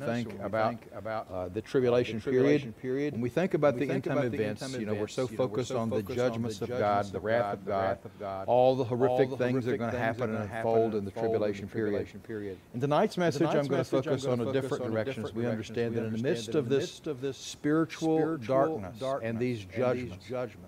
think about the tribulation period, when we think about the end time events, we're so focused on the judgments of God, the wrath of God, all the horrific things that are going to happen and unfold in the tribulation period. In tonight's message, I'm going to focus on a different direction as we understand that in the midst of this spiritual darkness and these judgments,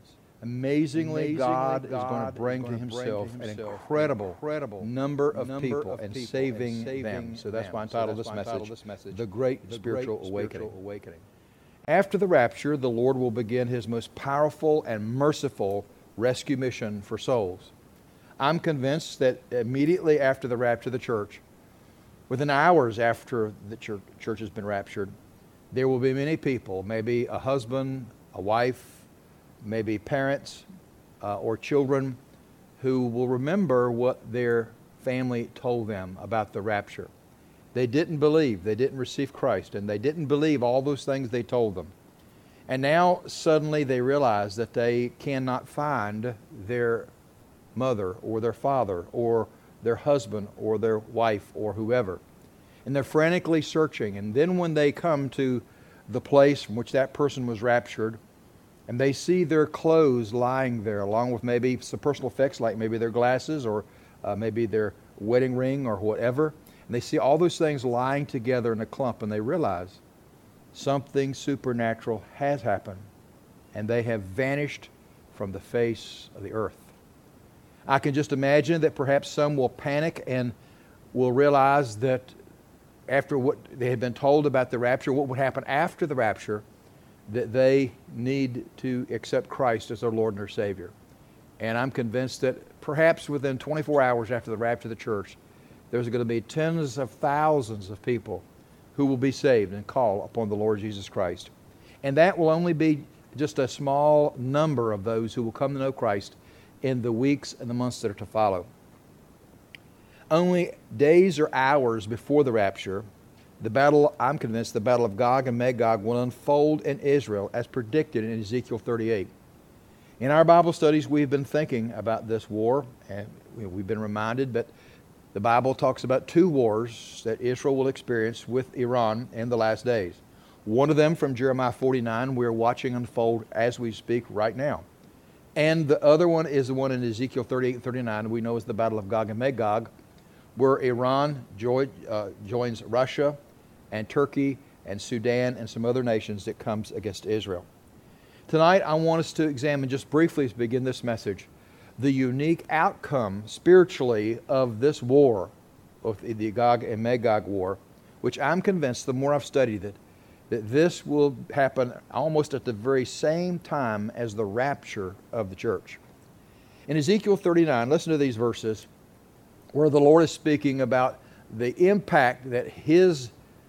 amazingly, God is going to bring to Himself an incredible number of people and saving them. So that's why I entitled this message, The Great Spiritual Awakening. After the rapture, the Lord will begin His most powerful and merciful rescue mission for souls. I'm convinced that immediately after the rapture of the church, within hours after the church has been raptured, there will be many people, maybe a husband, a wife, maybe parents or children, who will remember what their family told them about the rapture. They didn't believe, they didn't receive Christ, and they didn't believe all those things they told them. And now suddenly they realize that they cannot find their mother or their father or their husband or their wife or whoever. And they're frantically searching. And then when they come to the place from which that person was raptured, and they see their clothes lying there, along with maybe some personal effects, like maybe their glasses or maybe their wedding ring or whatever. And they see all those things lying together in a clump, and they realize something supernatural has happened, and they have vanished from the face of the earth. I can just imagine that perhaps some will panic and will realize that after what they had been told about the rapture, what would happen after the rapture, that they need to accept Christ as their Lord and their Savior. And I'm convinced that perhaps within 24 hours after the rapture of the church, there's going to be tens of thousands of people who will be saved and call upon the Lord Jesus Christ. And that will only be just a small number of those who will come to know Christ in the weeks and the months that are to follow. Only days or hours before the rapture, I'm convinced the battle of Gog and Magog will unfold in Israel as predicted in Ezekiel 38. In our Bible studies, we've been thinking about this war, and we've been reminded that the Bible talks about two wars that Israel will experience with Iran in the last days. One of them from Jeremiah 49 we're watching unfold as we speak right now. And the other one is the one in Ezekiel 38 and 39 we know as the battle of Gog and Magog, where Iran joins Russia and Turkey and Sudan and some other nations that comes against Israel. Tonight, I want us to examine just briefly to begin this message, the unique outcome spiritually of this war, of the Gog and Magog war, which I'm convinced, the more I've studied it, that this will happen almost at the very same time as the rapture of the church. In Ezekiel 39, listen to these verses, where the Lord is speaking about the impact that His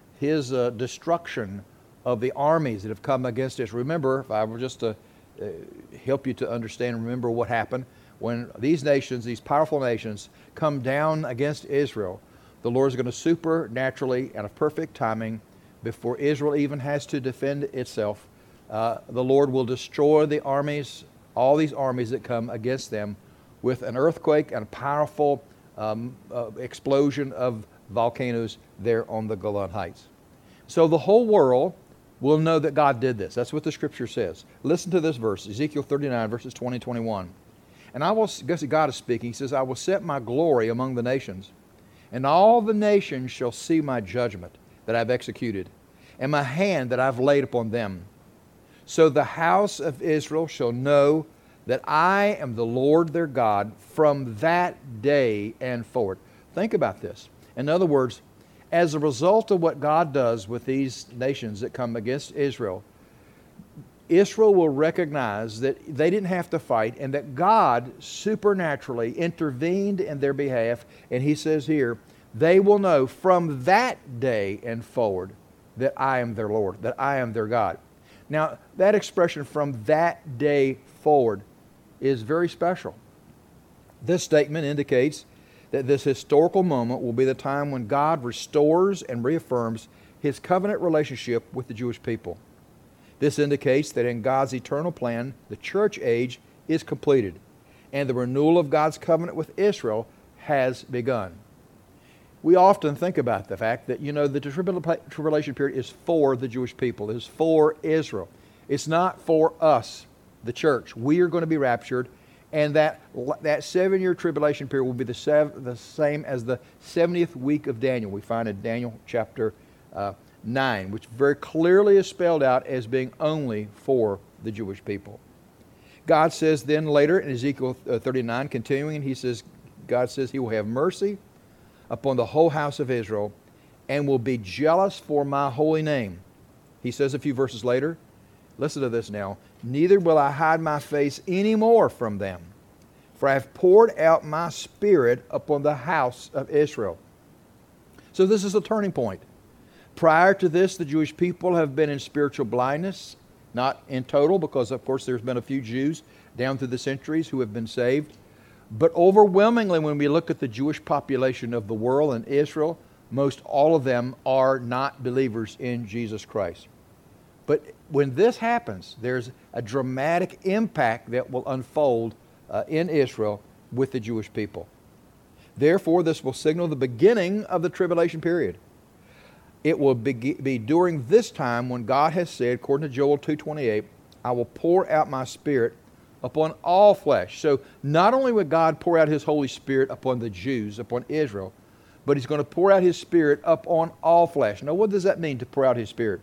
destruction of the armies that have come against us. Remember, if I were just to help you to understand, remember what happened when these nations, these powerful nations, come down against Israel. The Lord is going to supernaturally and of perfect timing, before Israel even has to defend itself, the Lord will destroy the armies, all these armies that come against them, with an earthquake and a powerful explosion of volcanoes there on the Golan Heights. So the whole world will know that God did this. That's what the Scripture says. Listen to this verse, Ezekiel 39, verses 20 and 21. And God is speaking. He says, I will set my glory among the nations, and all the nations shall see my judgment that I've executed, and my hand that I've laid upon them. So the house of Israel shall know that I am the Lord their God from that day and forward. Think about this. In other words, as a result of what God does with these nations that come against Israel, Israel will recognize that they didn't have to fight and that God supernaturally intervened in their behalf. And He says here, they will know from that day and forward that I am their Lord, that I am their God. Now, that expression from that day forward is very special. This statement indicates that this historical moment will be the time when God restores and reaffirms His covenant relationship with the Jewish people. This indicates that in God's eternal plan, the church age is completed, and the renewal of God's covenant with Israel has begun. we often think about the fact that, the tribulation period is for the Jewish people. It is for Israel. It's not for us, the church. We are going to be raptured, and that 7-year tribulation period will be the same as the 70th week of Daniel. We find in Daniel chapter 9, which very clearly is spelled out as being only for the Jewish people. God says then later in Ezekiel 39, continuing, God says He will have mercy upon the whole house of Israel and will be jealous for my holy name. He says a few verses later, listen to this now, neither will I hide my face any more from them, for I have poured out my Spirit upon the house of Israel. So this is a turning point. Prior to this, the Jewish people have been in spiritual blindness, not in total, because of course there's been a few Jews down through the centuries who have been saved. But overwhelmingly, when we look at the Jewish population of the world and Israel, most all of them are not believers in Jesus Christ. But when this happens, there's a dramatic impact that will unfold in Israel with the Jewish people. Therefore, this will signal the beginning of the tribulation period. It will be during this time when God has said, according to Joel 2:28, I will pour out my Spirit upon all flesh. So not only would God pour out His Holy Spirit upon the Jews, upon Israel, but He's going to pour out His Spirit upon all flesh. Now, what does that mean to pour out His Spirit?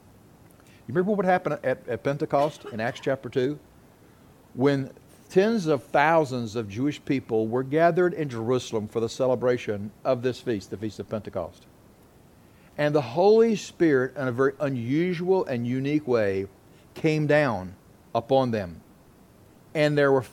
You remember what happened at Pentecost in Acts chapter 2? When tens of thousands of Jewish people were gathered in Jerusalem for the celebration of this feast, the Feast of Pentecost. And the Holy Spirit, in a very unusual and unique way, came down upon them. And there were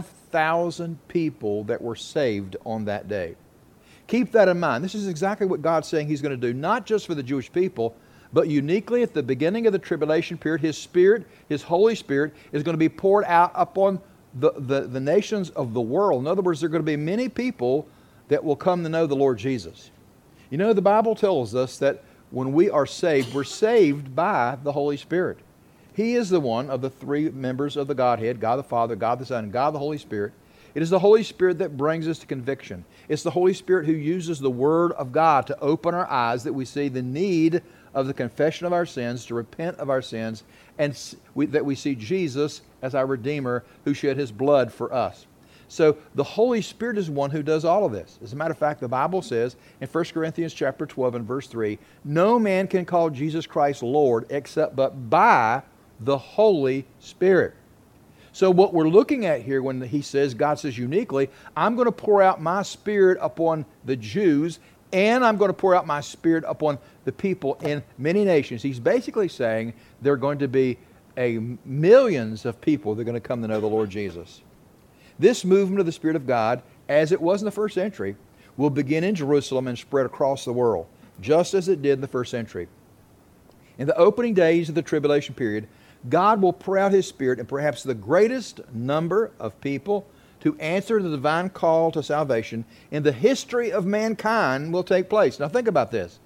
5,000 people that were saved on that day. Keep that in mind. This is exactly what God's saying He's going to do, not just for the Jewish people, but uniquely at the beginning of the tribulation period, His Spirit, His Holy Spirit, is going to be poured out upon the nations of the world. In other words, there are going to be many people that will come to know the Lord Jesus. The Bible tells us that when we are saved, we're saved by the Holy Spirit. He is the one of the three members of the Godhead, God the Father, God the Son, and God the Holy Spirit. It is the Holy Spirit that brings us to conviction. It's the Holy Spirit who uses the Word of God to open our eyes that we see the need of the confession of our sins, to repent of our sins, and that we see Jesus as our Redeemer who shed His blood for us. So the Holy Spirit is one who does all of this. As a matter of fact, the Bible says in 1 Corinthians chapter 12 and verse 3, no man can call Jesus Christ Lord except but by the Holy Spirit. So what we're looking at here when God says uniquely, I'm going to pour out my Spirit upon the Jews, and I'm going to pour out my Spirit upon the people in many nations. He's basically saying there are going to be millions of people that are going to come to know the Lord Jesus. This movement of the Spirit of God, as it was in the first century, will begin in Jerusalem and spread across the world, just as it did in the first century. In the opening days of the tribulation period, God will pour out His Spirit, and perhaps the greatest number of people to answer the divine call to salvation in the history of mankind will take place. Now think about this.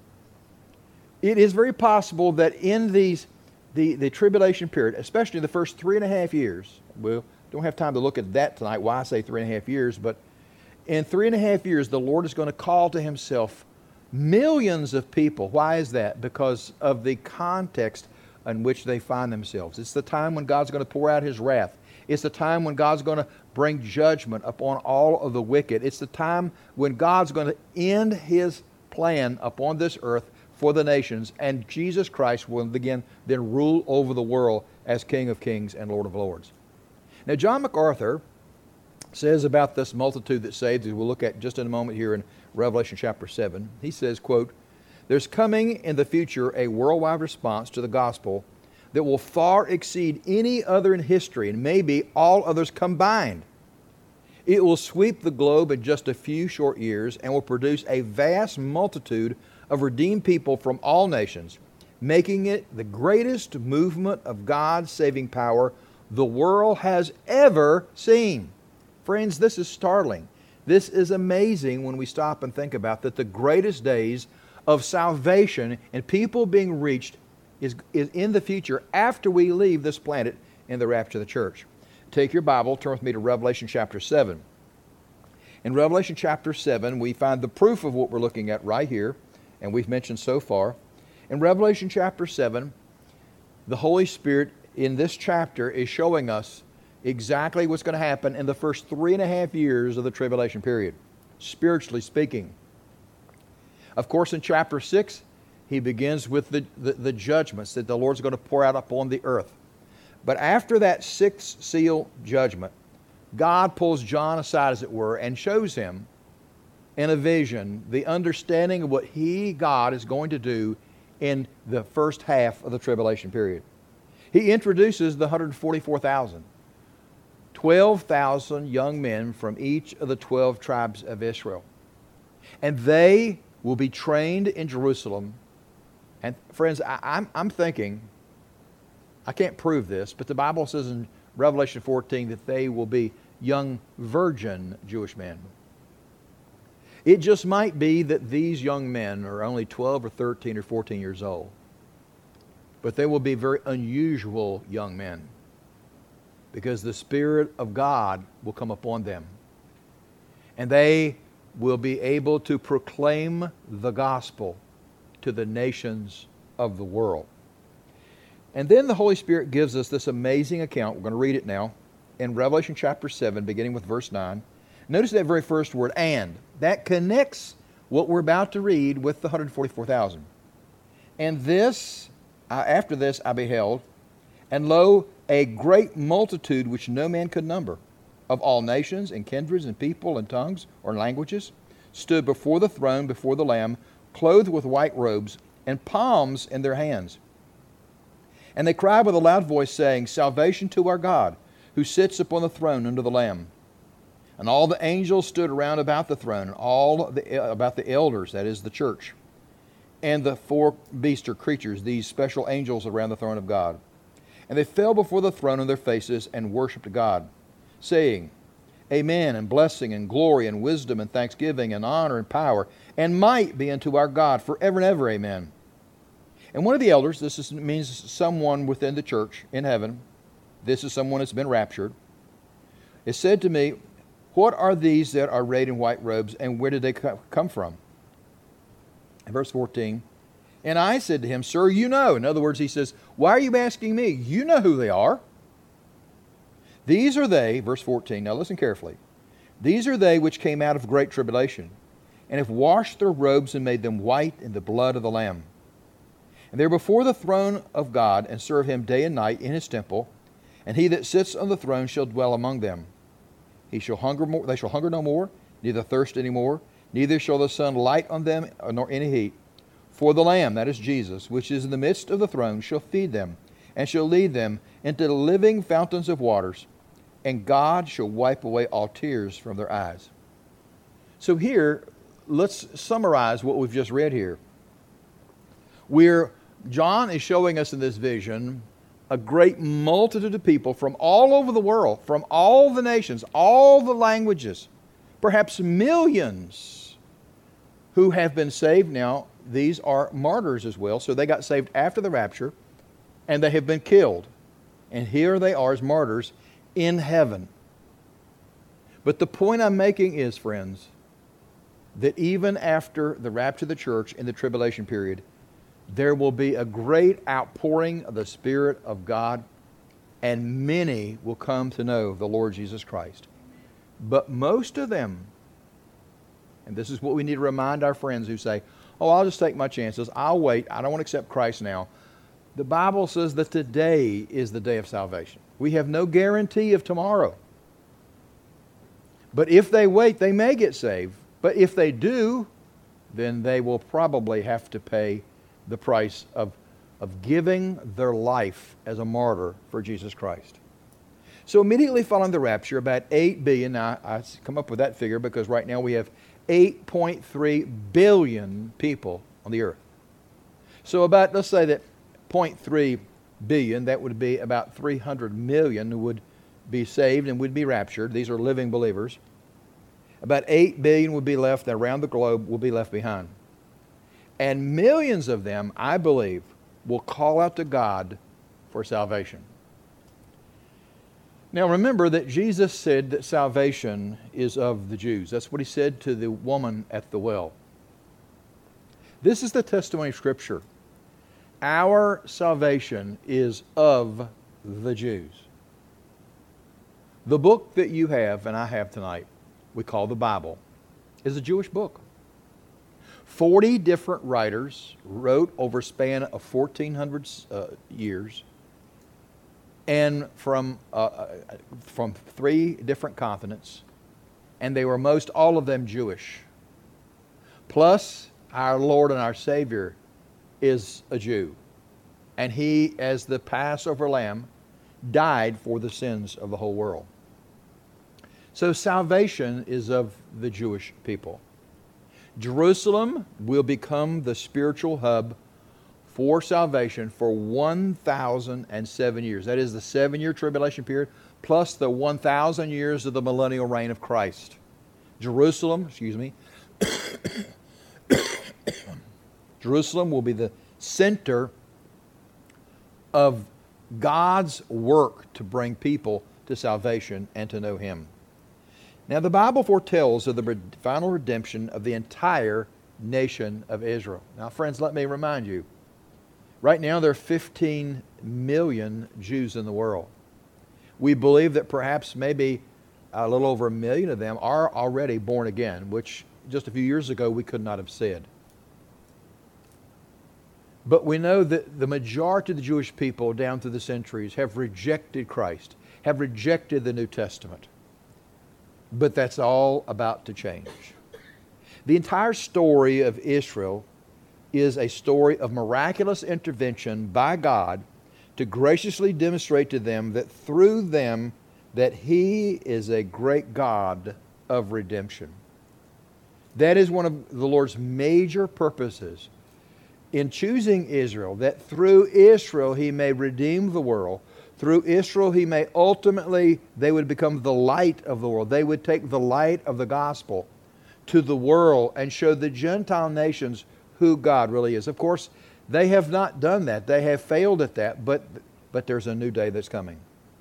It is very possible that in the tribulation period, especially the first 3.5 years, we don't have time to look at that tonight, why I say 3.5 years, but in 3.5 years, the Lord is going to call to Himself millions of people. Why is that? Because of the context in which they find themselves. It's the time when God's going to pour out His wrath. It's the time when God's going to bring judgment upon all of the wicked. It's the time when God's going to end His plan upon this earth for the nations, and Jesus Christ will begin then rule over the world as King of Kings and Lord of Lords. Now, John MacArthur says about this multitude that's saved, as we'll look at just in a moment here in Revelation chapter 7, he says, quote, there's coming in the future a worldwide response to the gospel that will far exceed any other in history, and maybe all others combined. It will sweep the globe in just a few short years and will produce a vast multitude of redeemed people from all nations, making it the greatest movement of God's saving power the world has ever seen. Friends, this is startling. This is amazing when we stop and think about that the greatest days of salvation and people being reached is in the future after we leave this planet in the rapture of the church. Take your Bible, turn with me to Revelation chapter 7. In Revelation chapter 7, we find the proof of what we're looking at right here, and we've mentioned so far. In Revelation chapter 7, the Holy Spirit in this chapter is showing us exactly what's going to happen in the first 3.5 years of the tribulation period, spiritually speaking. Of course, in chapter 6, he begins with the judgments that the Lord's going to pour out upon the earth. But after that sixth seal judgment, God pulls John aside, as it were, and shows him in a vision the understanding of what God, is going to do in the first half of the tribulation period. He introduces the 144,000, 12,000 young men from each of the 12 tribes of Israel. And they will be trained in Jerusalem. And friends, I'm thinking, I can't prove this, but the Bible says in Revelation 14 that they will be young virgin Jewish men. It just might be that these young men are only 12 or 13 or 14 years old. But they will be very unusual young men, because the Spirit of God will come upon them. And they will be able to proclaim the gospel to the nations of the world. And then the Holy Spirit gives us this amazing account. We're going to read it now in Revelation chapter 7, beginning with verse 9. Notice that very first word, and. That connects what we're about to read with the 144,000. And this, after this I beheld, and lo, a great multitude which no man could number, of all nations and kindreds and people and tongues or languages, stood before the throne, before the Lamb, clothed with white robes, and palms in their hands. And they cried with a loud voice, saying, Salvation to our God, who sits upon the throne under the Lamb. And all the angels stood around about the throne, about the elders, that is the church, and the four beasts or creatures, these special angels around the throne of God. And they fell before the throne on their faces and worshipped God, saying, Amen, and blessing and glory and wisdom and thanksgiving and honor and power and might be unto our God forever and ever. Amen. And one of the elders, means someone within the church in heaven, this is someone that's been raptured, it said to me, What are these that are arrayed in white robes, and where did they come from? In verse 14, and I said to him, Sir, you know. In other words, he says, why are you asking me? You know who they are. These are they, verse 14, now listen carefully. These are they which came out of great tribulation, and have washed their robes and made them white in the blood of the Lamb. And they are before the throne of God, and serve him day and night in his temple, and he that sits on the throne shall dwell among them. They shall hunger no more, neither thirst any more, neither shall the sun light on them, nor any heat. For the Lamb, that is Jesus, which is in the midst of the throne, shall feed them, and shall lead them into the living fountains of waters, and God shall wipe away all tears from their eyes. So here, let's summarize what we've just read here. John is showing us in this vision a great multitude of people from all over the world, from all the nations, all the languages, perhaps millions who have been saved. Now, these are martyrs as well, so they got saved after the rapture, and they have been killed. And here they are as martyrs in heaven. But the point I'm making is, friends, that even after the rapture of the church in the tribulation period, there will be a great outpouring of the Spirit of God, and many will come to know the Lord Jesus Christ. But most of them, and this is what we need to remind our friends who say, oh, I'll just take my chances, I'll wait, I don't want to accept Christ now. The Bible says that today is the day of salvation. We have no guarantee of tomorrow. But if they wait, they may get saved. But if they do, then they will probably have to pay the price of giving their life as a martyr for Jesus Christ. So immediately following the rapture, about 8 billion, now I come up with that figure because right now we have 8.3 billion people on the earth. So about, let's say that 0.3 billion, that would be about 300 million who would be saved and would be raptured. These are living believers. About 8 billion would be left around the globe, will be left behind. And millions of them, I believe, will call out to God for salvation. Now remember that Jesus said that salvation is of the Jews. That's what he said to the woman at the well. This is the testimony of Scripture. Our salvation is of the Jews. The book that you have and I have tonight, we call the Bible, is a Jewish book. 40 different writers wrote over a span of 1,400 years, and from 3 different continents, and they were most all of them Jewish. Plus, our Lord and our Savior is a Jew, and He, as the Passover Lamb, died for the sins of the whole world. So salvation is of the Jewish people. Jerusalem will become the spiritual hub for salvation for 1,007 years. That is the 7-year tribulation period, plus the 1,000 years of the millennial reign of Christ. Jerusalem will be the center of God's work to bring people to salvation and to know Him. Now, the Bible foretells of the final redemption of the entire nation of Israel. Now, friends, let me remind you, right now there are 15 million Jews in the world. We believe that perhaps maybe a little over 1 million of them are already born again, which just a few years ago we could not have said. But we know that the majority of the Jewish people down through the centuries have rejected Christ, have rejected the New Testament. But that's all about to change. The entire story of Israel is a story of miraculous intervention by God to graciously demonstrate to them that through them that He is a great God of redemption. That is one of the Lord's major purposes in choosing Israel, that through Israel He may redeem the world. Through Israel, He may ultimately, they would become the light of the world. They would take the light of the gospel to the world and show the Gentile nations who God really is. Of course, they have not done that. They have failed at that, but there's a new day that's coming.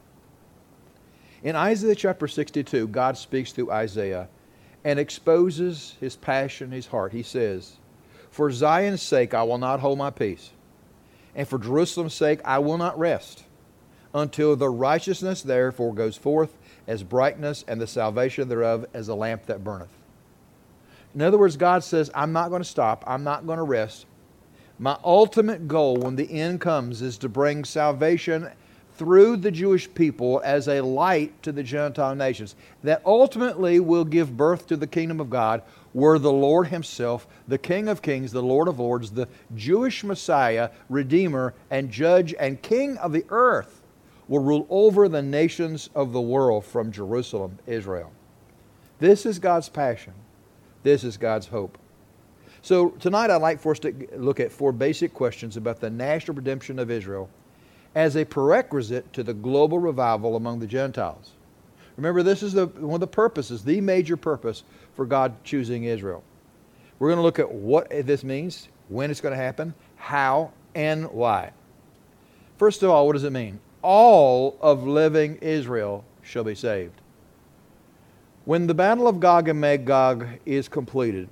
In Isaiah chapter 62, God speaks through Isaiah and exposes His passion, His heart. He says, "For Zion's sake I will not hold my peace, and for Jerusalem's sake I will not rest, until the righteousness therefore goes forth as brightness, and the salvation thereof as a lamp that burneth." In other words, God says, I'm not going to stop. I'm not going to rest. My ultimate goal when the end comes is to bring salvation through the Jewish people as a light to the Gentile nations that ultimately will give birth to the kingdom of God, where the Lord Himself, the King of Kings, the Lord of Lords, the Jewish Messiah, Redeemer, and Judge and King of the earth, will rule over the nations of the world from Jerusalem, Israel. This is God's passion. This is God's hope. So tonight I'd like for us to look at 4 basic questions about the national redemption of Israel as a prerequisite to the global revival among the Gentiles. Remember, this is one of the purposes, the major purpose for God choosing Israel. We're going to look at what this means, when it's going to happen, how, and why. First of all, what does it mean? All of living Israel shall be saved. When the battle of Gog and Magog is completed,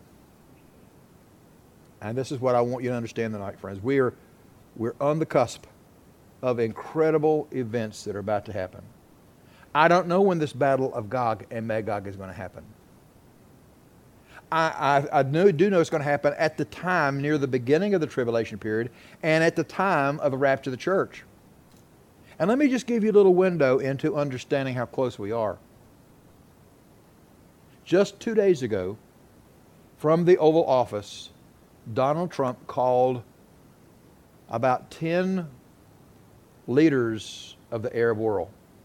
and this is what I want you to understand tonight, friends, we're on the cusp of incredible events that are about to happen. I don't know when this battle of Gog and Magog is going to happen. I do know it's going to happen at the time near the beginning of the tribulation period and at the time of the rapture of the church. And let me just give you a little window into understanding how close we are. Just 2 days ago, from the Oval Office, Donald Trump called about 10 leaders of the Arab world.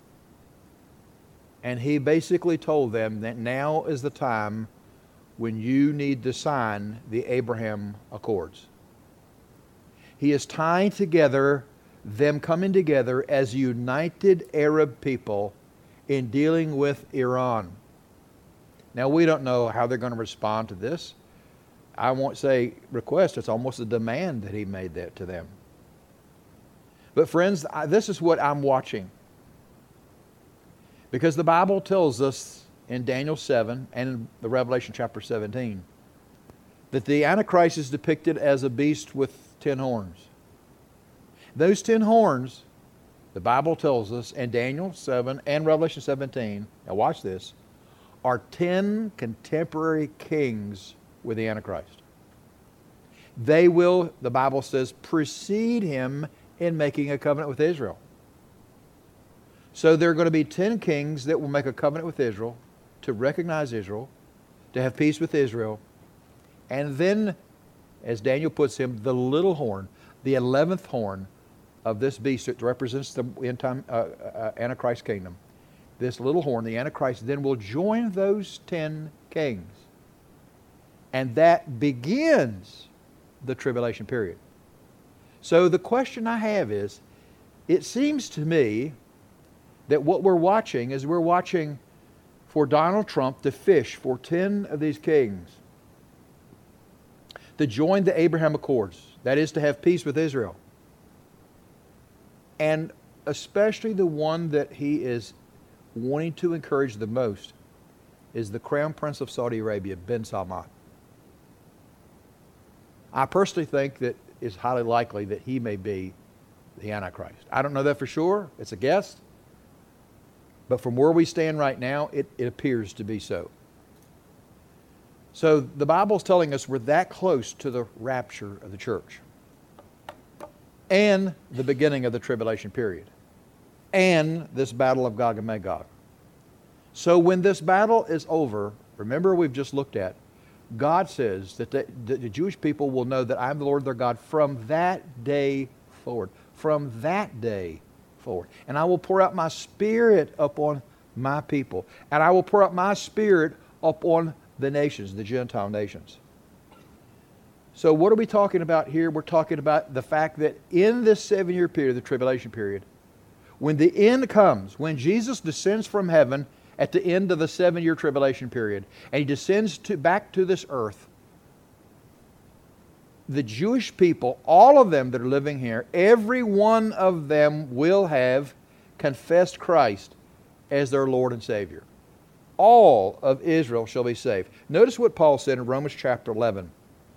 And he basically told them that now is the time when you need to sign the Abraham Accords. He is tying together them coming together as united Arab people in dealing with Iran. Now, we don't know how they're going to respond to this. I won't say request, it's almost a demand that he made that to them. But friends, this is what I'm watching. Because the Bible tells us in Daniel 7 and in the Revelation chapter 17 that the Antichrist is depicted as a beast with 10 horns. Those 10 horns, the Bible tells us in Daniel 7 and Revelation 17, now watch this, are 10 contemporary kings with the Antichrist. They will, the Bible says, precede him in making a covenant with Israel. So there are going to be 10 kings that will make a covenant with Israel to recognize Israel, to have peace with Israel, and then, as Daniel puts him, the little horn, the 11th horn of this beast that represents the end time Antichrist kingdom, this little horn, the Antichrist, then will join those 10 kings. And that begins the tribulation period. So the question I have is, it seems to me that what we're watching is we're watching for Donald Trump to fish for 10 of these kings to join the Abraham Accords, that is to have peace with Israel. And especially the one that he is wanting to encourage the most is the Crown Prince of Saudi Arabia, bin Salman. I personally think that it's highly likely that he may be the Antichrist. I don't know that for sure. It's a guess. But from where we stand right now, it appears to be so. So the Bible's telling us we're that close to the rapture of the church and the beginning of the tribulation period and this battle of Gog and Magog. So when this battle is over, remember we've just looked at, God says that the Jewish people will know that I'm the Lord their God from that day forward. From that day forward. And I will pour out my Spirit upon my people. And I will pour out my Spirit upon the nations, the Gentile nations. So what are we talking about here? We're talking about the fact that in this 7-year period, the tribulation period, when the end comes, when Jesus descends from heaven at the end of the 7-year tribulation period, and He descends back to this earth, the Jewish people, all of them that are living here, every one of them will have confessed Christ as their Lord and Savior. All of Israel shall be saved. Notice what Paul said in Romans chapter 11.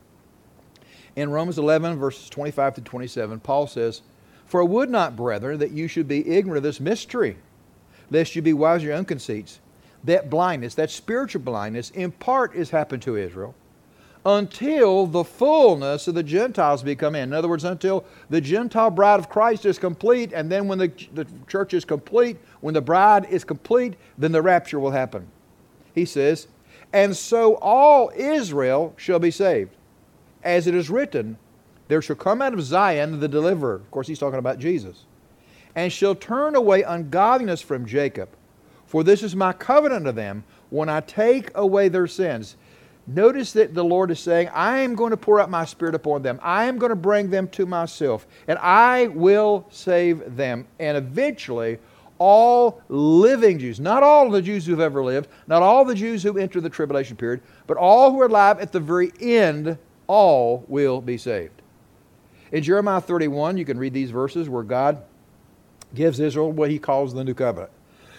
In Romans 11, verses 25 to 27, Paul says, "For I would not, brethren, that you should be ignorant of this mystery, lest you be wise in your own conceits. That blindness, that spiritual blindness, in part is happened to Israel, until the fullness of the Gentiles be come in." In other words, until the Gentile bride of Christ is complete, and then when the church is complete, when the bride is complete, then the rapture will happen. He says, "And so all Israel shall be saved. As it is written, there shall come out of Zion the deliverer." Of course, he's talking about Jesus. "And shall turn away ungodliness from Jacob. For this is my covenant to them, when I take away their sins." Notice that the Lord is saying, I am going to pour out my Spirit upon them. I am going to bring them to myself. And I will save them. And eventually, all living Jews, not all the Jews who have ever lived, not all the Jews who enter the tribulation period, but all who are alive at the very end, all will be saved. In Jeremiah 31, you can read these verses where God gives Israel what He calls the new covenant.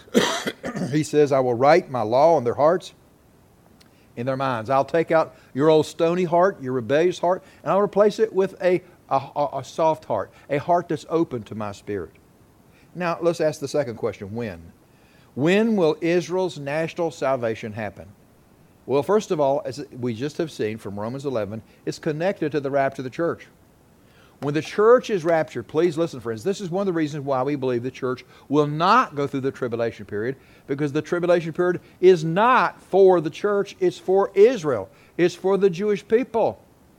He says, "I will write my law on their hearts, in their minds. I'll take out your old stony heart, your rebellious heart, and I'll replace it with a soft heart, a heart that's open to my Spirit." Now, let's ask the second question, when? When will Israel's national salvation happen? Well, first of all, as we just have seen from Romans 11, it's connected to the rapture of the church. When the church is raptured, please listen, friends, this is one of the reasons why we believe the church will not go through the tribulation period, because the tribulation period is not for the church, it's for Israel. It's for the Jewish people.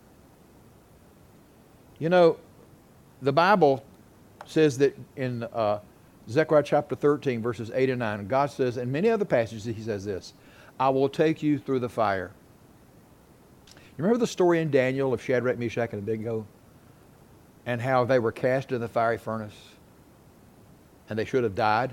You know, the Bible says that in Zechariah chapter 13, verses 8 and 9, God says, in many other passages, He says this, "I will take you through the fire." You remember the story in Daniel of Shadrach, Meshach, and Abednego? And how they were cast into the fiery furnace and they should have died.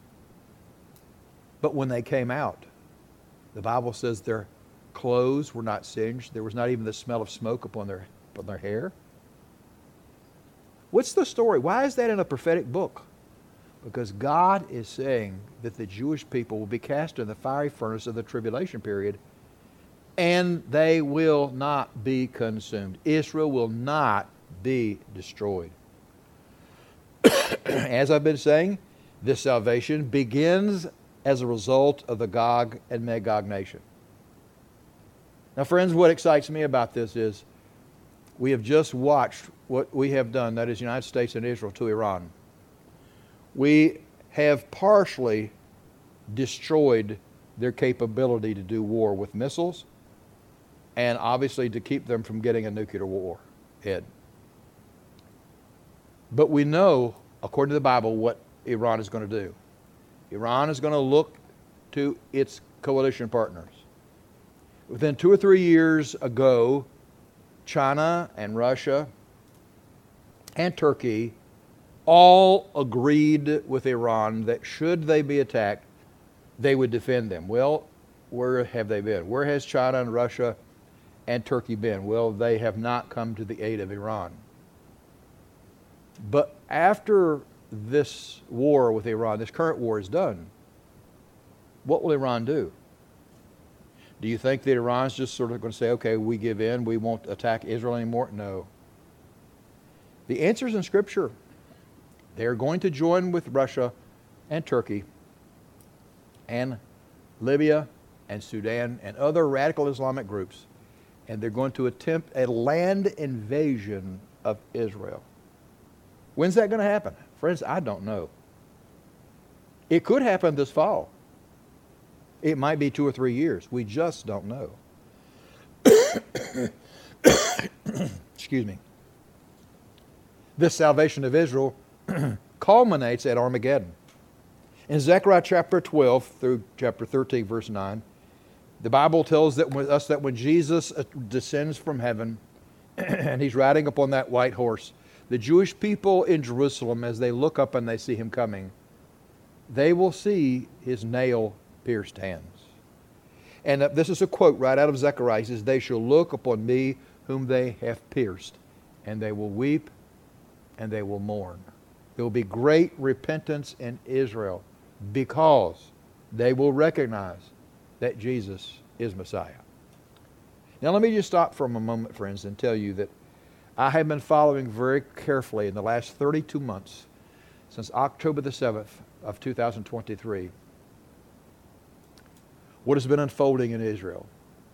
But when they came out, the Bible says their clothes were not singed. There was not even the smell of smoke upon their hair. What's the story? Why is that in a prophetic book? Because God is saying that the Jewish people will be cast in the fiery furnace of the tribulation period, and they will not be consumed. Israel will not be destroyed. As I've been saying, this salvation begins as a result of the Gog and Magog nation. Now, friends, what excites me about this is we have just watched what we have done, that is, the United States and Israel, to Iran. We have partially destroyed their capability to do war with missiles, and obviously to keep them from getting a nuclear war head. But we know, according to the Bible, what Iran is going to do. Iran is going to look to its coalition partners. Within 2 or 3 years ago, China and Russia and Turkey all agreed with Iran that should they be attacked, they would defend them. Well, where have they been? Where has China and Russia and Turkey been? Well, they have not come to the aid of Iran. But after this war with Iran, this current war is done, what will Iran do? Do you think that Iran's just sort of going to say, okay, we give in, we won't attack Israel anymore? No. The answer is in Scripture. They're going to join with Russia and Turkey and Libya and Sudan and other radical Islamic groups, and they're going to attempt a land invasion of Israel. When's that going to happen? Friends, I don't know. It could happen this fall. It might be 2 or 3 years. We just don't know. Excuse me. This salvation of Israel culminates at Armageddon. In Zechariah chapter 12 through chapter 13, verse 9, the Bible tells us that when Jesus descends from heaven and he's riding upon that white horse, the Jewish people in Jerusalem, as they look up and they see him coming, they will see his nail-pierced hands. And this is a quote right out of Zechariah. He says, "They shall look upon me whom they have pierced, and they will weep and they will mourn." There will be great repentance in Israel because they will recognize that Jesus is Messiah. Now let me just stop for a moment, friends, and tell you that I have been following very carefully in the last 32 months, since October the 7th of 2023, what has been unfolding in Israel.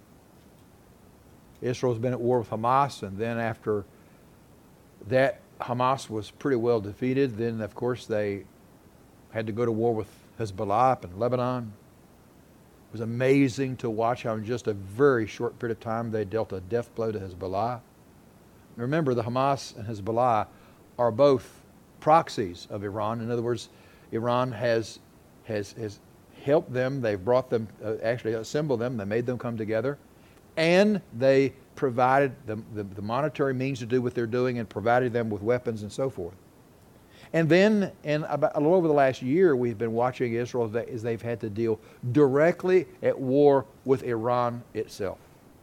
Israel has been at war with Hamas, and then after that, Hamas was pretty well defeated. Then, of course, they had to go to war with Hezbollah up in Lebanon. It was amazing to watch how in just a very short period of time they dealt a death blow to Hezbollah. Remember, the Hamas and Hezbollah are both proxies of Iran. In other words, Iran has helped them. They've brought them, actually assembled them. They made them come together. And they provided the monetary means to do what they're doing and provided them with weapons and so forth. And then, in about a little over the last year, we've been watching Israel as they've had to deal directly at war with Iran itself.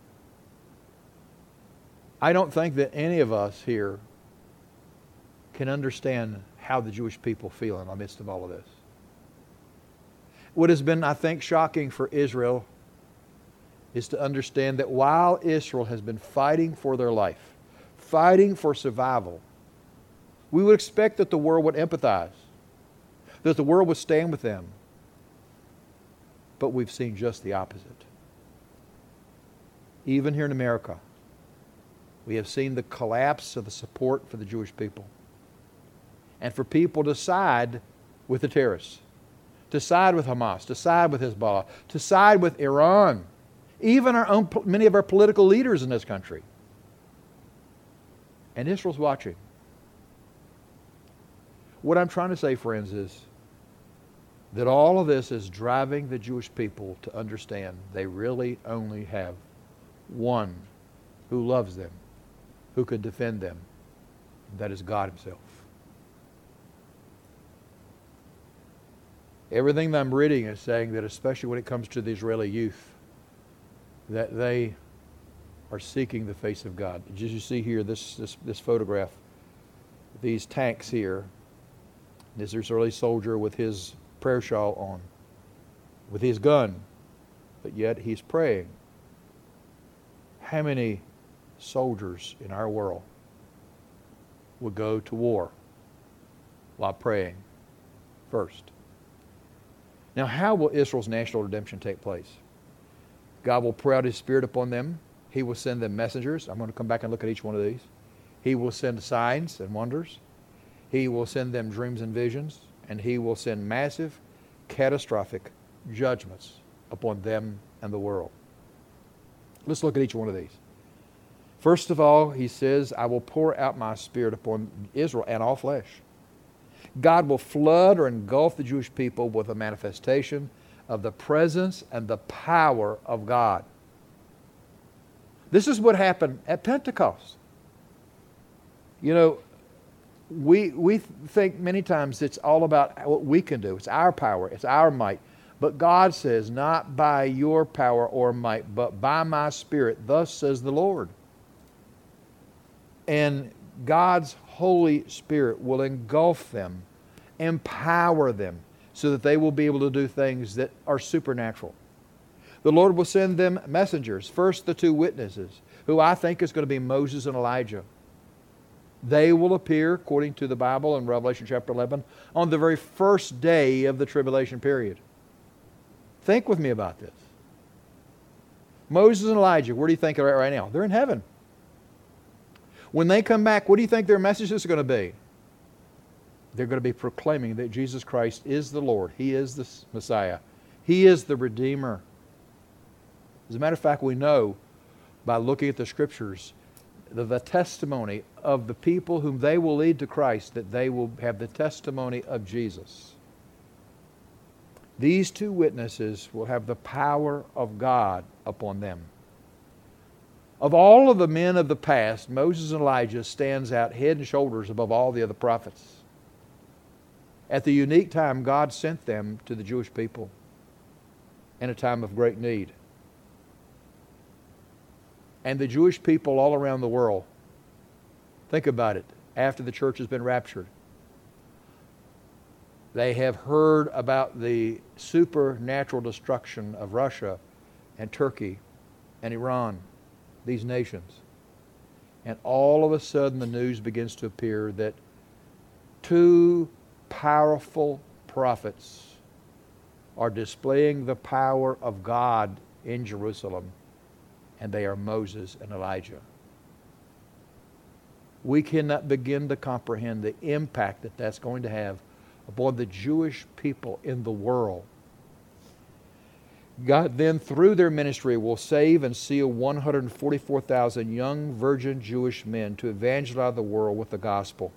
I don't think that any of us here can understand how the Jewish people feel in the midst of all of this. What has been, I think, shocking for Israel is to understand that while Israel has been fighting for their life, fighting for survival, we would expect that the world would empathize, that the world would stand with them. But we've seen just the opposite. Even here in America, we have seen the collapse of the support for the Jewish people. And for people to side with the terrorists, to side with Hamas, to side with Hezbollah, to side with Iran, even many of our political leaders in this country. And Israel's watching. What I'm trying to say, friends, is that all of this is driving the Jewish people to understand they really only have one who loves them, who could defend them. That is God Himself. Everything that I'm reading is saying that, especially when it comes to the Israeli youth, that they are seeking the face of God. As you see here, this photograph, these tanks here, This Israeli soldier with his prayer shawl on, with his gun, but yet he's praying. How many soldiers in our world would go to war while praying first? Now, how will Israel's national redemption take place? God will pour out His Spirit upon them. He will send them messengers. I'm going to come back and look at each one of these. He will send signs and wonders. He will send them dreams and visions. And He will send massive, catastrophic judgments upon them and the world. Let's look at each one of these. First of all, He says, I will pour out my Spirit upon Israel and all flesh. God will flood or engulf the Jewish people with a manifestation of the presence and the power of God. This is what happened at Pentecost. You know, we think many times it's all about what we can do. It's our power. It's our might. But God says, not by your power or might, but by my Spirit, thus says the Lord. And God's Holy Spirit will engulf them, empower them, so that they will be able to do things that are supernatural. The Lord will send them messengers. First, the two witnesses, who I think is going to be Moses and Elijah. They will appear, according to the Bible in Revelation chapter 11, on the very first day of the tribulation period. Think with me about this. Moses and Elijah, where do you think they're at right now? They're in heaven. When they come back, what do you think their message is going to be? They're going to be proclaiming that Jesus Christ is the Lord. He is the Messiah. He is the Redeemer. As a matter of fact, we know by looking at the Scriptures the testimony of the people whom they will lead to Christ, that they will have the testimony of Jesus. These two witnesses will have the power of God upon them. Of all of the men of the past, Moses and Elijah stands out head and shoulders above all the other prophets. At the unique time, God sent them to the Jewish people in a time of great need. And the Jewish people all around the world, think about it, after the church has been raptured, they have heard about the supernatural destruction of Russia and Turkey and Iran, these nations. And all of a sudden the news begins to appear that two powerful prophets are displaying the power of God in Jerusalem, and they are Moses and Elijah. We cannot begin to comprehend the impact that that's going to have upon the Jewish people in the world. God then, through their ministry, will save and seal 144,000 young virgin Jewish men to evangelize the world with the gospel.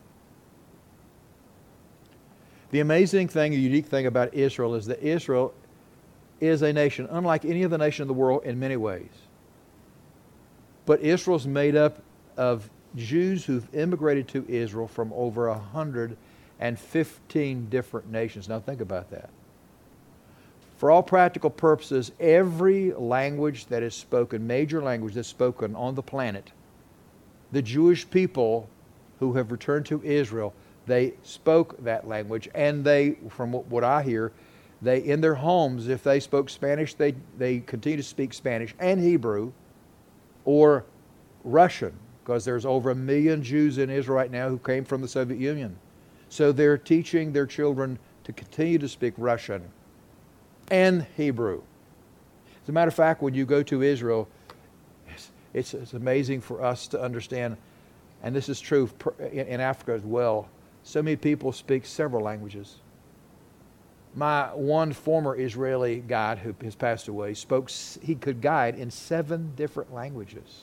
The amazing thing, the unique thing about Israel is that Israel is a nation unlike any other nation in the world in many ways. But Israel's made up of Jews who've immigrated to Israel from over 115 different nations. Now think about that. For all practical purposes, every language that is spoken, major language that's spoken on the planet, the Jewish people who have returned to Israel, they spoke that language, and they, from what I hear, they in their homes, if they spoke Spanish, they continue to speak Spanish and Hebrew or Russian, because there's over 1 million Jews in Israel right now who came from the Soviet Union. So they're teaching their children to continue to speak Russian and Hebrew. As a matter of fact, when you go to Israel, it's amazing for us to understand, and this is true in Africa as well, so many people speak several languages. My one former Israeli guide who has passed away he could guide in 7 different languages.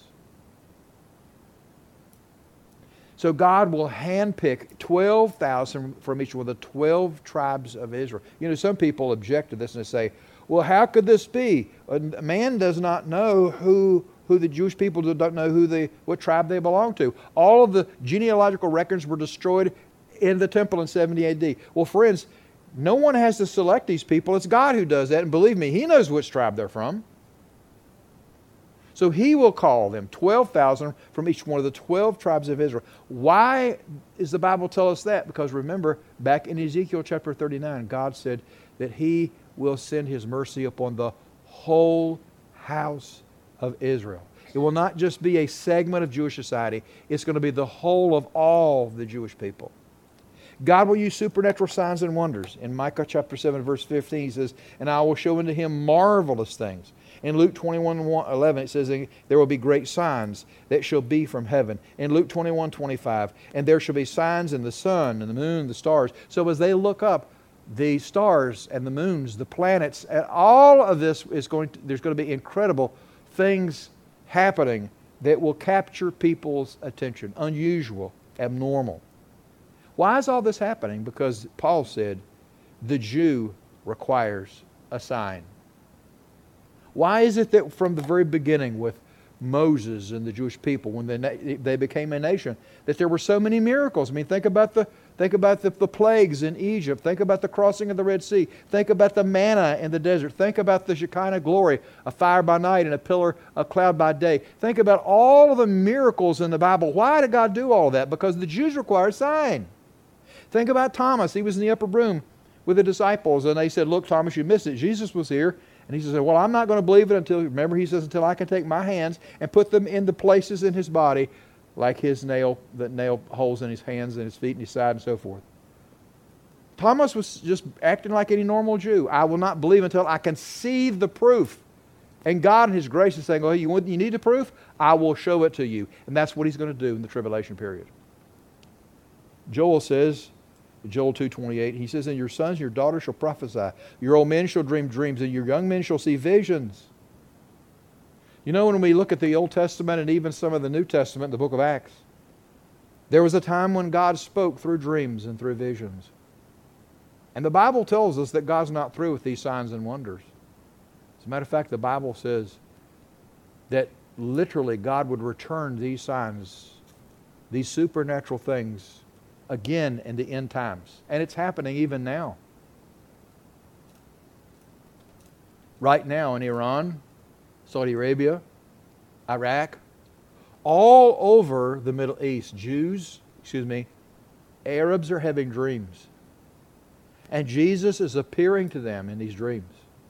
So God will handpick 12,000 from each one of the 12 tribes of Israel. You know, some people object to this and they say, well, how could this be? Man does not know who the Jewish people don't know what tribe they belong to. All of the genealogical records were destroyed in the temple in 70 AD. Well, friends, no one has to select these people. It's God who does that. And believe me, He knows which tribe they're from. So He will call them, 12,000 from each one of the 12 tribes of Israel. Why does the Bible tell us that? Because remember, back in Ezekiel chapter 39, God said that He will send His mercy upon the whole house of Israel. It will not just be a segment of Jewish society. It's going to be the whole of all the Jewish people. God will use supernatural signs and wonders. In Micah chapter 7 verse 15 He says, "And I will show unto him marvelous things." In Luke 21:11 it says, "There will be great signs that shall be from heaven." In Luke 21:25, "And there shall be signs in the sun and the moon, the stars." So as they look up, the stars and the moons, the planets, and all of this there's going to be incredible things happening that will capture people's attention. Unusual, abnormal. Why is all this happening? Because Paul said, the Jew requires a sign. Why is it that from the very beginning with Moses and the Jewish people, when they became a nation, that there were so many miracles? I mean, think about the plagues in Egypt. Think about the crossing of the Red Sea. Think about the manna in the desert. Think about the Shekinah glory, a fire by night and a pillar of cloud by day. Think about all of the miracles in the Bible. Why did God do all of that? Because the Jews require a sign. Think about Thomas. He was in the upper room with the disciples, and they said, "Look, Thomas, you missed it. Jesus was here." And he said, "Well, I'm not going to believe it until," remember he says, "until I can take my hands and put them in the places in His body, like the nail holes in His hands and His feet and His side and so forth." Thomas was just acting like any normal Jew. "I will not believe until I can see the proof." And God in His grace is saying, "Oh, you need the proof? I will show it to you." And that's what He's going to do in the tribulation period. Joel says, Joel 2:28, he says, "And your sons and your daughters shall prophesy. Your old men shall dream dreams, and your young men shall see visions." You know, when we look at the Old Testament and even some of the New Testament, the book of Acts, there was a time when God spoke through dreams and through visions. And the Bible tells us that God's not through with these signs and wonders. As a matter of fact, the Bible says that literally God would return these signs, these supernatural things, again in the end times. And it's happening even now. Right now in Iran, Saudi Arabia, Iraq, all over the Middle East, Arabs are having dreams. And Jesus is appearing to them in these dreams.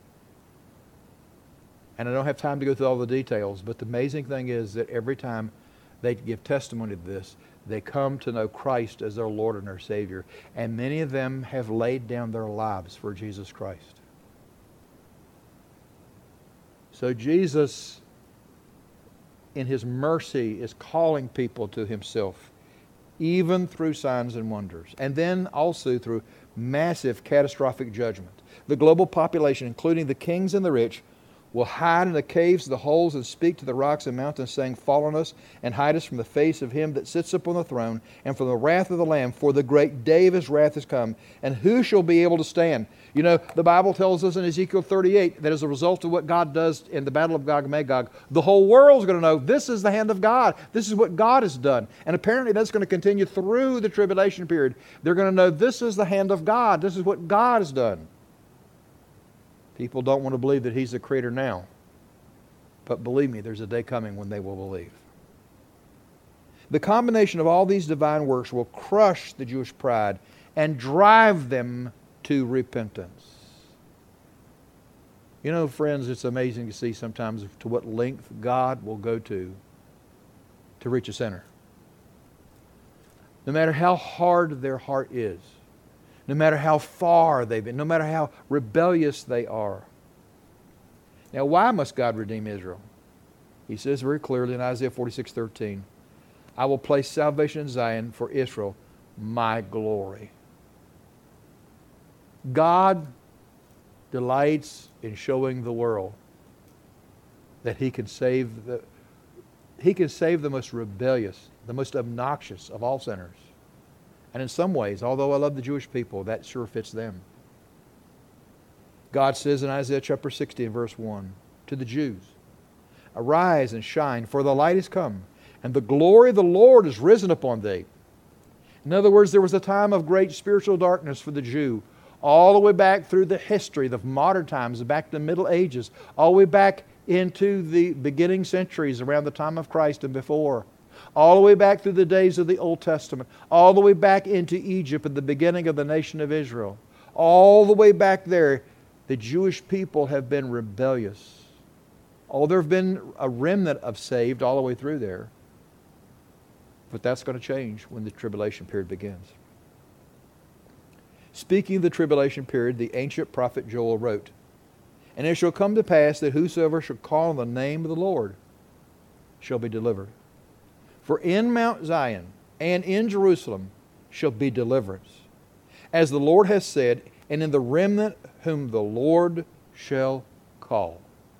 And I don't have time to go through all the details, but the amazing thing is that every time they give testimony to this, they come to know Christ as their Lord and their Savior. And many of them have laid down their lives for Jesus Christ. So Jesus, in His mercy, is calling people to Himself, even through signs and wonders. And then also through massive catastrophic judgment. The global population, including the kings and the rich, will hide in the caves, the holes, and speak to the rocks and mountains, saying, "Fall on us, and hide us from the face of Him that sits upon the throne, and from the wrath of the Lamb, for the great day of His wrath is come. And who shall be able to stand?" You know, the Bible tells us in Ezekiel 38 that as a result of what God does in the battle of Gog and Magog, the whole world's going to know this is the hand of God. This is what God has done. And apparently that's going to continue through the tribulation period. They're going to know this is the hand of God. This is what God has done. People don't want to believe that He's the Creator now. But believe me, there's a day coming when they will believe. The combination of all these divine works will crush the Jewish pride and drive them to repentance. You know, friends, it's amazing to see sometimes to what length God will go to reach a sinner. No matter how hard their heart is, no matter how far they've been, no matter how rebellious they are. Now, why must God redeem Israel? He says very clearly in Isaiah 46:13, "I will place salvation in Zion for Israel, my glory." God delights in showing the world that He can save the most rebellious, the most obnoxious of all sinners. And in some ways, although I love the Jewish people, that sure fits them. God says in Isaiah chapter 60 and verse 1 to the Jews, "Arise and shine, for the light is come, and the glory of the Lord is risen upon thee." In other words, there was a time of great spiritual darkness for the Jew, all the way back through the history of modern times, back to the Middle Ages, all the way back into the beginning centuries around the time of Christ and before, all the way back through the days of the Old Testament, all the way back into Egypt at the beginning of the nation of Israel, all the way back there, the Jewish people have been rebellious. Oh, there have been a remnant of saved all the way through there. But that's going to change when the tribulation period begins. Speaking of the tribulation period, the ancient prophet Joel wrote, "And it shall come to pass that whosoever shall call on the name of the Lord shall be delivered. For in Mount Zion and in Jerusalem shall be deliverance, as the Lord has said, and in the remnant whom the Lord shall call."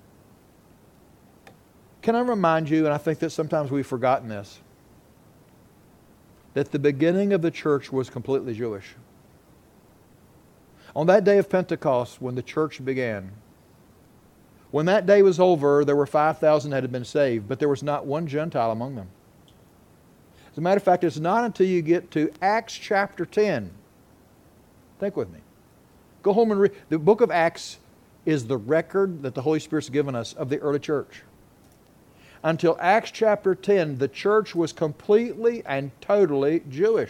Can I remind you, and I think that sometimes we've forgotten this, that the beginning of the church was completely Jewish. On that day of Pentecost, when the church began, when that day was over, there were 5,000 that had been saved, but there was not one Gentile among them. As a matter of fact, it's not until you get to Acts chapter 10. Think with me. Go home and read. The book of Acts is the record that the Holy Spirit's given us of the early church. Until Acts chapter 10, the church was completely and totally Jewish.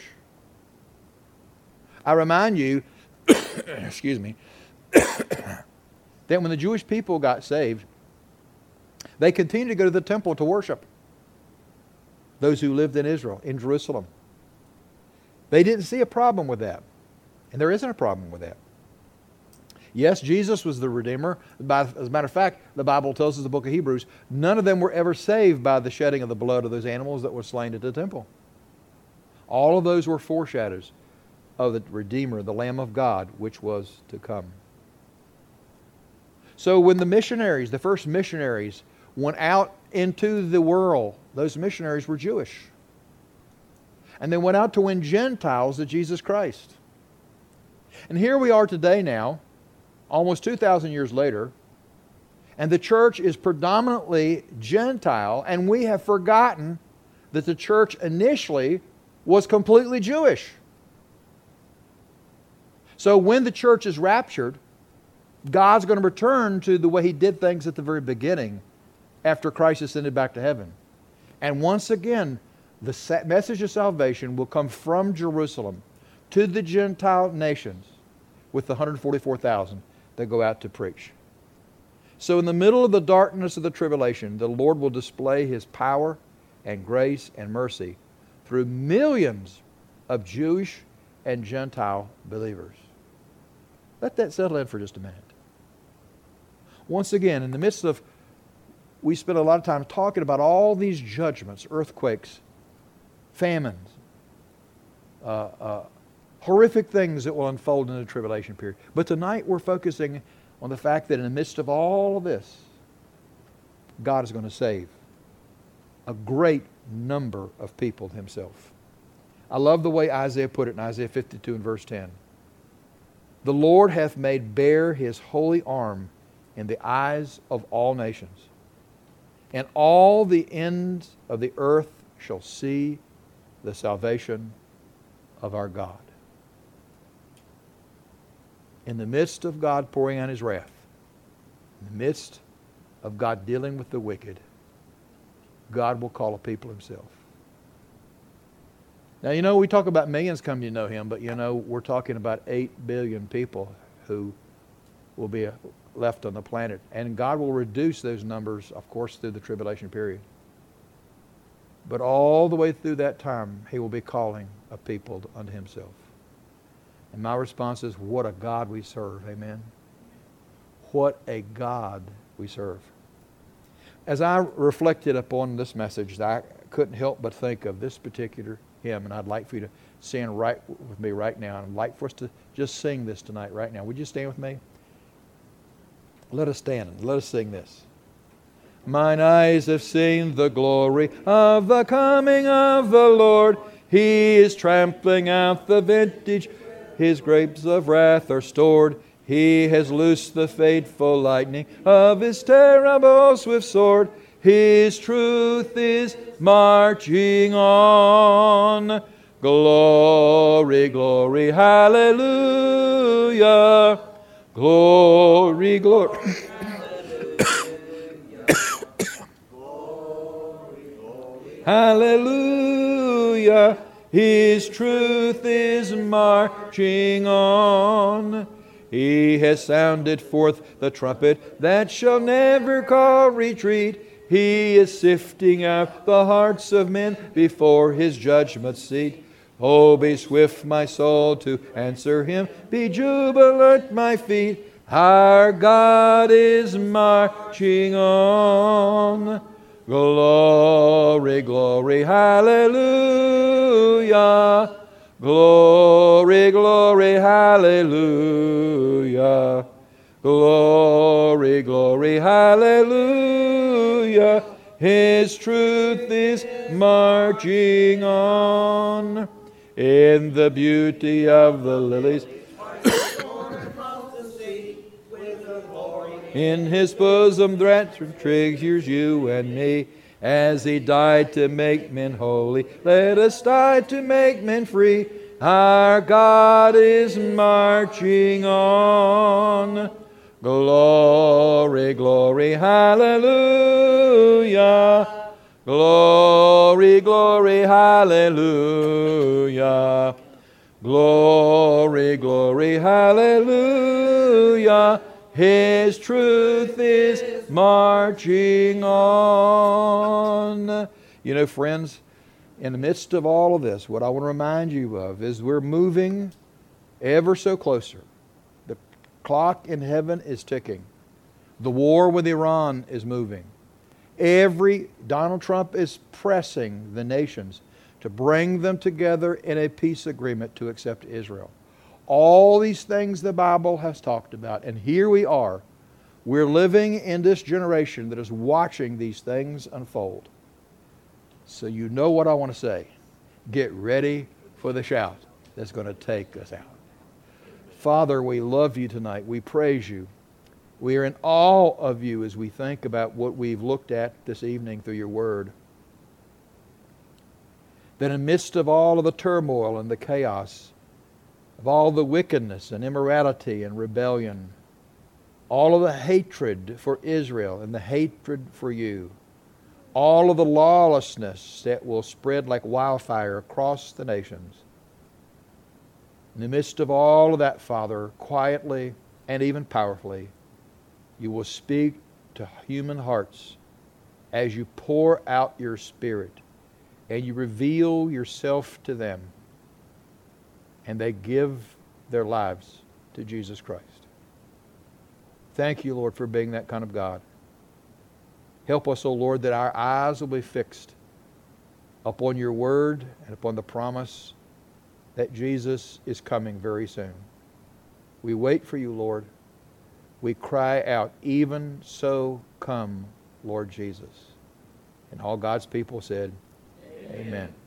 I remind you, excuse me, that when the Jewish people got saved, they continued to go to the temple to worship. Those who lived in Israel, in Jerusalem. They didn't see a problem with that. And there isn't a problem with that. Yes, Jesus was the Redeemer. As a matter of fact, the Bible tells us in the book of Hebrews, none of them were ever saved by the shedding of the blood of those animals that were slain at the temple. All of those were foreshadows of the Redeemer, the Lamb of God, which was to come. So when the missionaries, the first missionaries, went out into the world, those missionaries were Jewish. And they went out to win Gentiles to Jesus Christ. And here we are today now, almost 2,000 years later, and the church is predominantly Gentile, and we have forgotten that the church initially was completely Jewish. So when the church is raptured, God's going to return to the way He did things at the very beginning after Christ ascended back to heaven. And once again, the message of salvation will come from Jerusalem to the Gentile nations with the 144,000 that go out to preach. So in the middle of the darkness of the tribulation, the Lord will display His power and grace and mercy through millions of Jewish and Gentile believers. Let that settle in for just a minute. Once again, in the midst of, we spend a lot of time talking about all these judgments, earthquakes, famines, horrific things that will unfold in the tribulation period. But tonight we're focusing on the fact that in the midst of all of this, God is going to save a great number of people Himself. I love the way Isaiah put it in Isaiah 52 and verse 10. The Lord hath made bare His holy arm in the eyes of all nations, and all the ends of the earth shall see the salvation of our God. In the midst of God pouring out His wrath, in the midst of God dealing with the wicked, God will call a people Himself. Now, we talk about millions coming to know Him, but we're talking about 8 billion people who will be left on the planet. And God will reduce those numbers, of course, through the tribulation period. But all the way through that time, He will be calling a people unto Himself. And my response is, what a God we serve. Amen. What a God we serve. As I reflected upon this message, I couldn't help but think of this particular hymn, and I'd like for you to stand right with me right now. And I'd like for us to just sing this tonight, right now. Would you stand with me? Let us stand and let us sing this. Mine eyes have seen the glory of the coming of the Lord. He is trampling out the vintage. His grapes of wrath are stored. He has loosed the fateful lightning of His terrible swift sword. His truth is marching on. Glory, glory, hallelujah. Glory, glory. Hallelujah. His truth is marching on. He has sounded forth the trumpet that shall never call retreat. He is sifting out the hearts of men before His judgment seat. Oh, be swift, my soul, to answer Him. Be jubilant, my feet. Our God is marching on. Glory, glory, hallelujah. Glory, glory, hallelujah. Glory, glory, hallelujah. His truth is marching on. In the beauty of the lilies, in His bosom that treasures you and me. As He died to make men holy, let us die to make men free. Our God is marching on. Glory, glory, hallelujah. Glory, glory, hallelujah. Glory, glory, hallelujah. His truth is marching on. You know, friends, in the midst of all of this, what I want to remind you of is we're moving ever so closer. The clock in heaven is ticking. The war with Iran is moving. Donald Trump is pressing the nations to bring them together in a peace agreement to accept Israel. All these things the Bible has talked about. And here we are. We're living in this generation that is watching these things unfold. So you know what I want to say. Get ready for the shout that's going to take us out. Father, we love you tonight. We praise you. We are in awe of you as we think about what we've looked at this evening through your word. That in the midst of all of the turmoil and the chaos, of all the wickedness and immorality and rebellion, all of the hatred for Israel and the hatred for you, all of the lawlessness that will spread like wildfire across the nations. In the midst of all of that, Father, quietly and even powerfully, you will speak to human hearts as you pour out your Spirit and you reveal yourself to them, and they give their lives to Jesus Christ. Thank you, Lord, for being that kind of God. Help us, O Lord, that our eyes will be fixed upon your word and upon the promise that Jesus is coming very soon. We wait for you, Lord. We cry out, even so come, Lord Jesus. And all God's people said, Amen.